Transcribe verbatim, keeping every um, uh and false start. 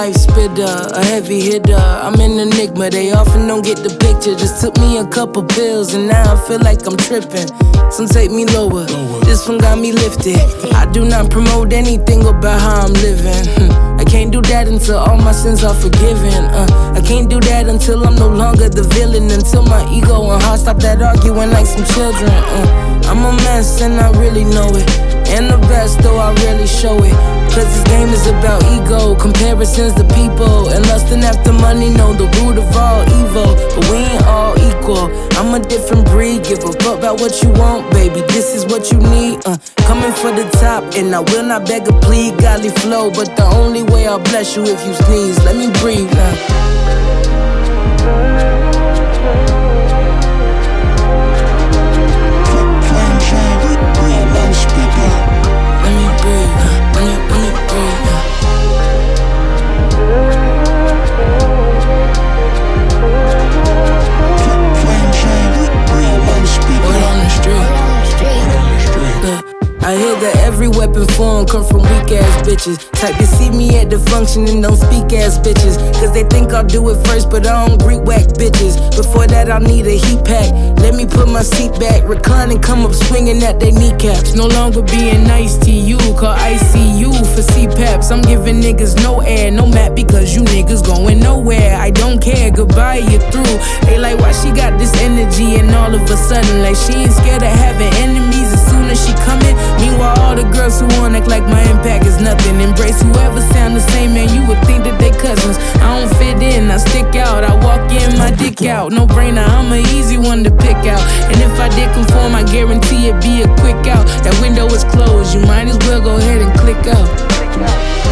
life spitter, a heavy hitter. I'm an enigma, they often don't get the picture. Just took me a couple pills and now I feel like I'm tripping. Some take me lower, this one got me lifted. I do not promote anything about how I'm living. I can't do that until all my sins are forgiven. uh, I can't do that until I'm no longer the villain. Until my ego and heart stop that arguing like some children. uh, I'm a mess and I really know it, and the best though I really show it. Cause this game is about ego, comparisons to people, and lusting after money, know the root of all evil. But we ain't all equal, I'm a different breed. Give a fuck about what you want, baby, this is what you need. uh, Coming for the top, and I will not beg or plead. Godly flow, but the only way I'll bless you if you sneeze. Let me breathe now. I hear that every weapon form come from weak ass bitches. Type to see me at the function and don't speak ass bitches. Cause they think I'll do it first, but I don't greet whack bitches. Before that I'll need a heat pack. Let me put my seat back, recline and come up swinging at they kneecaps. No longer being nice to you, call I C U for C PAPs. I'm giving niggas no air, no map, because you niggas going nowhere. I don't care, goodbye, you're through. They like, why she got this energy and all of a sudden like she ain't scared of having enemies as soon as she coming. Meanwhile, all the girls who wanna act like my impact is nothing. Embrace whoever sound the same, man, you would think that they cousins. I don't fit in, I stick out, I walk in, my dick out. No brainer, I'm an easy one to pick out. And if I did conform, I guarantee it'd be a quick out. That window is closed, you might as well go ahead and click out.